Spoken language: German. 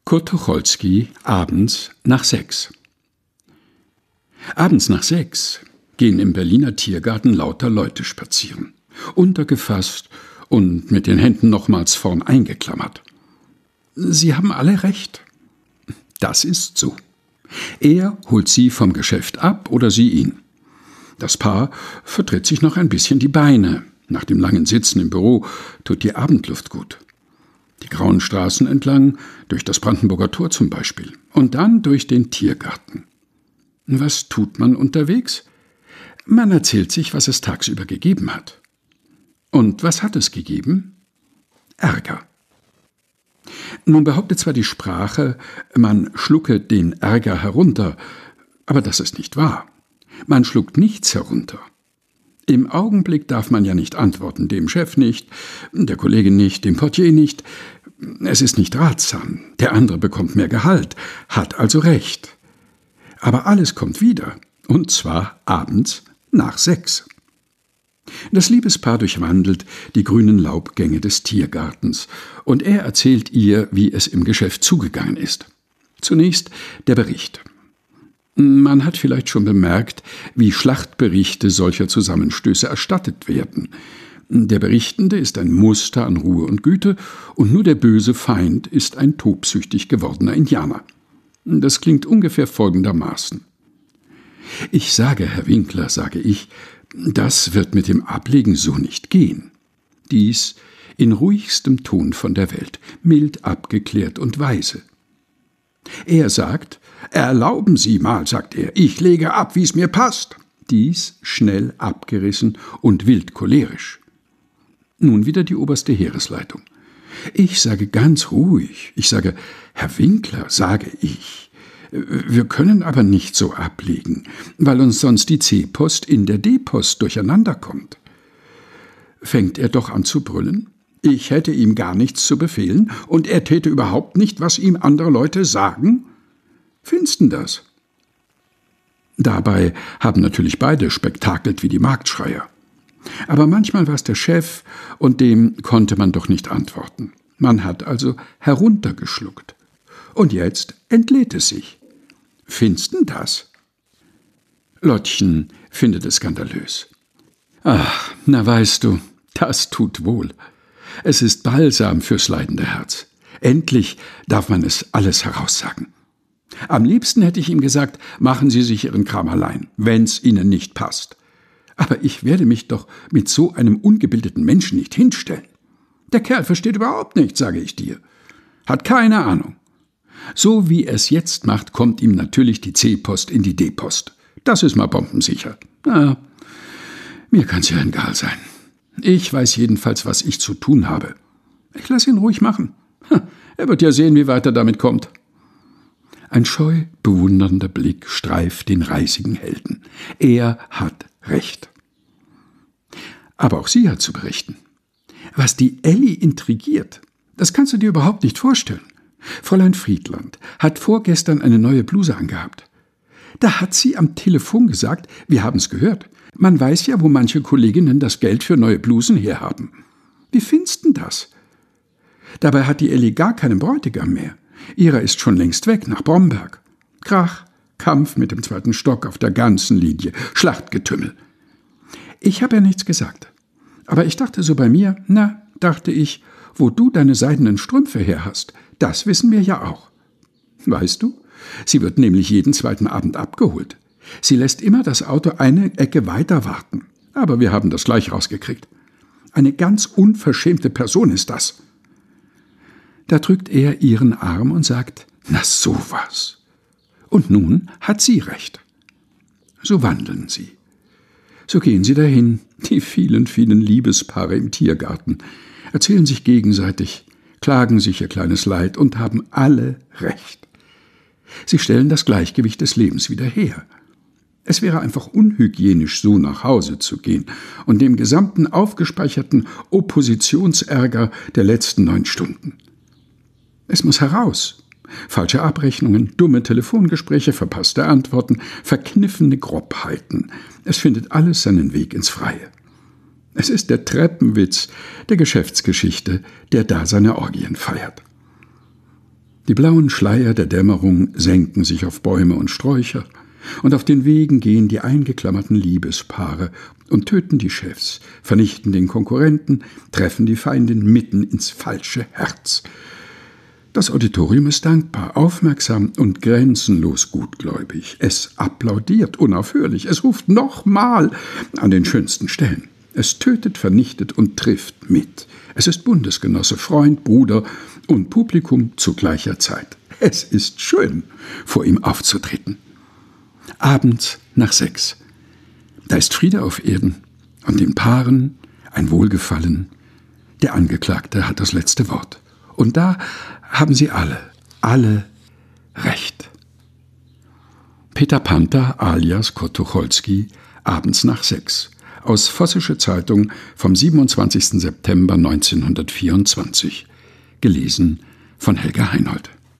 Kurt Tucholsky, abends nach 6. Abends nach 6 gehen im Berliner Tiergarten lauter Leute spazieren, untergefasst und mit den Händen nochmals vorn eingeklammert. Sie haben alle recht. Das ist so. Er holt sie vom Geschäft ab oder sie ihn. Das Paar vertritt sich noch ein bisschen die Beine. Nach dem langen Sitzen im Büro tut die Abendluft gut. Die grauen Straßen entlang, durch das Brandenburger Tor zum Beispiel, und dann durch den Tiergarten. Was tut man unterwegs? Man erzählt sich, was es tagsüber gegeben hat. Und was hat es gegeben? Ärger. Nun behauptet zwar die Sprache, man schlucke den Ärger herunter, aber das ist nicht wahr. Man schluckt nichts herunter. Im Augenblick darf man ja nicht antworten, dem Chef nicht, der Kollegin nicht, dem Portier nicht. Es ist nicht ratsam, der andere bekommt mehr Gehalt, hat also recht. Aber alles kommt wieder, und zwar abends nach 6. Das Liebespaar durchwandelt die grünen Laubgänge des Tiergartens, und er erzählt ihr, wie es im Geschäft zugegangen ist. Zunächst der Bericht. Man hat vielleicht schon bemerkt, wie Schlachtberichte solcher Zusammenstöße erstattet werden. Der Berichtende ist ein Muster an Ruhe und Güte, und nur der böse Feind ist ein tobsüchtig gewordener Indianer. Das klingt ungefähr folgendermaßen. Ich sage, Herr Winkler, sage ich, das wird mit dem Ablegen so nicht gehen. Dies in ruhigstem Ton von der Welt, mild abgeklärt und weise. Er sagt, »Erlauben Sie mal«, sagt er, »ich lege ab, wie es mir passt.« Dies schnell abgerissen und wild cholerisch. Nun wieder die oberste Heeresleitung. Ich sage ganz ruhig, ich sage, »Herr Winkler«, sage ich, »wir können aber nicht so ablegen, weil uns sonst die C-Post in der D-Post durcheinander kommt.« Fängt er doch an zu brüllen? Ich hätte ihm gar nichts zu befehlen, und er täte überhaupt nicht, was ihm andere Leute sagen? Findest das? Dabei haben natürlich beide spektakelt wie die Marktschreier. Aber manchmal war es der Chef, und dem konnte man doch nicht antworten. Man hat also heruntergeschluckt. Und jetzt entlädt es sich. Findest das? Lottchen findet es skandalös. Ach, na weißt du, das tut wohl. Es ist Balsam fürs leidende Herz. Endlich darf man es alles heraussagen. Am liebsten hätte ich ihm gesagt, machen Sie sich Ihren Kram allein, wenn's Ihnen nicht passt. Aber ich werde mich doch mit so einem ungebildeten Menschen nicht hinstellen. Der Kerl versteht überhaupt nichts, sage ich dir. Hat keine Ahnung. So wie er es jetzt macht, kommt ihm natürlich die C-Post in die D-Post. Das ist mal bombensicher. Na, mir kann's ja egal sein. Ich weiß jedenfalls, was ich zu tun habe. Ich lasse ihn ruhig machen. Er wird ja sehen, wie weit er damit kommt. Ein scheu bewundernder Blick streift den reisigen Helden. Er hat recht. Aber auch sie hat zu berichten. Was die Elli intrigiert, das kannst du dir überhaupt nicht vorstellen. Fräulein Friedland hat vorgestern eine neue Bluse angehabt. Da hat sie am Telefon gesagt, wir haben's gehört, man weiß ja, wo manche Kolleginnen das Geld für neue Blusen herhaben. Wie findest denn das? Dabei hat die Elli gar keinen Bräutigam mehr. Ihrer ist schon längst weg, nach Bromberg. Krach, Kampf mit dem 2. Stock auf der ganzen Linie, Schlachtgetümmel. Ich habe ja nichts gesagt. Aber ich dachte so bei mir, dachte ich, wo du deine seidenen Strümpfe her hast, das wissen wir ja auch. Weißt du, sie wird nämlich jeden 2. Abend abgeholt. Sie lässt immer das Auto eine Ecke weiter warten. Aber wir haben das gleich rausgekriegt. Eine ganz unverschämte Person ist das. Da drückt er ihren Arm und sagt, na sowas. Und nun hat sie recht. So wandeln sie. So gehen sie dahin, die vielen, vielen Liebespaare im Tiergarten, erzählen sich gegenseitig, klagen sich ihr kleines Leid und haben alle recht. Sie stellen das Gleichgewicht des Lebens wieder her. Es wäre einfach unhygienisch, so nach Hause zu gehen und dem gesamten aufgespeicherten Oppositionsärger der letzten 9 Stunden. Es muss heraus. Falsche Abrechnungen, dumme Telefongespräche, verpasste Antworten, verkniffene Grobheiten. Es findet alles seinen Weg ins Freie. Es ist der Treppenwitz der Geschäftsgeschichte, der da seine Orgien feiert. Die blauen Schleier der Dämmerung senken sich auf Bäume und Sträucher, und auf den Wegen gehen die eingeklammerten Liebespaare und töten die Chefs, vernichten den Konkurrenten, treffen die Feindin mitten ins falsche Herz. Das Auditorium ist dankbar, aufmerksam und grenzenlos gutgläubig. Es applaudiert unaufhörlich, es ruft nochmal an den schönsten Stellen. Es tötet, vernichtet und trifft mit. Es ist Bundesgenosse, Freund, Bruder und Publikum zu gleicher Zeit. Es ist schön, vor ihm aufzutreten. Abends nach 6. Da ist Friede auf Erden und den Paaren ein Wohlgefallen. Der Angeklagte hat das letzte Wort. Und da haben sie alle Recht. Peter Panther alias Kurt Tucholsky, abends nach 6. Aus Vossische Zeitung vom 27. September 1924. Gelesen von Helga Heinold.